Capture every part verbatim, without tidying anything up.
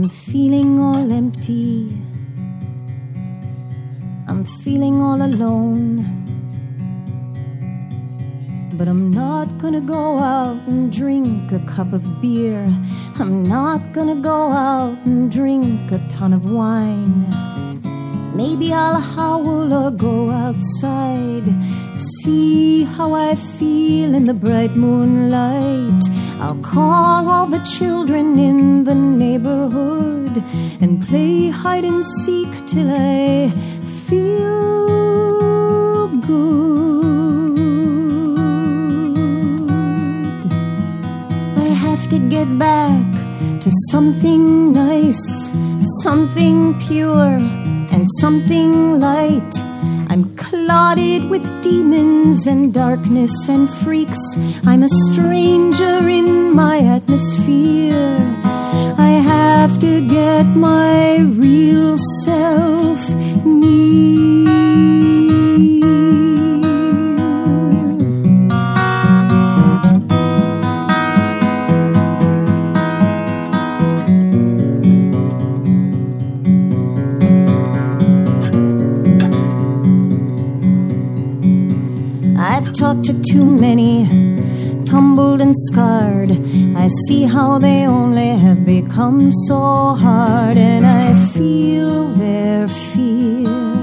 I'm feeling all empty. I'm feeling all alone. But I'm not gonna go out and drink a cup of beer. I'm not gonna go out and drink a ton of wine. Maybe I'll howl or go outside, see how I feel in the bright moonlight. I'll call all the children in the neighborhood and play hide and seek till I feel good. I have to get back to something nice, something pure and something light. I'm clouded with demons and darkness and freaks. I'm a stranger in my atmosphere. I have to get my real self near. I've talked to too many, tumbled and scarred. I see how they only have become so hard, and I feel their fear.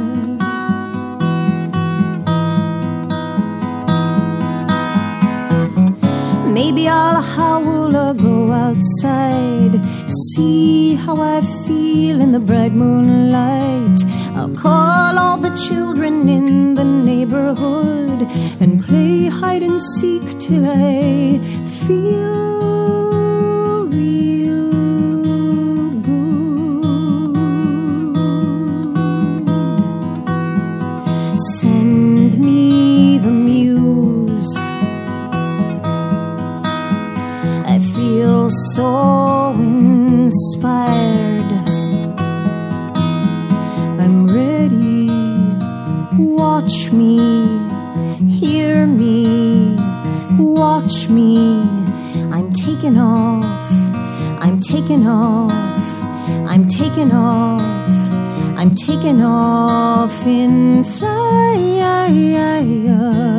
Maybe I'll howl or go outside, see how I feel in the bright moonlight. I'll call all the children in the neighborhood and play hide and seek till I feel real good. Send me the muse. I feel so inspired. I'm ready. Watch me, hear me, watch me. I'm taking off, I'm taking off, I'm taking off, I'm taking off in flight.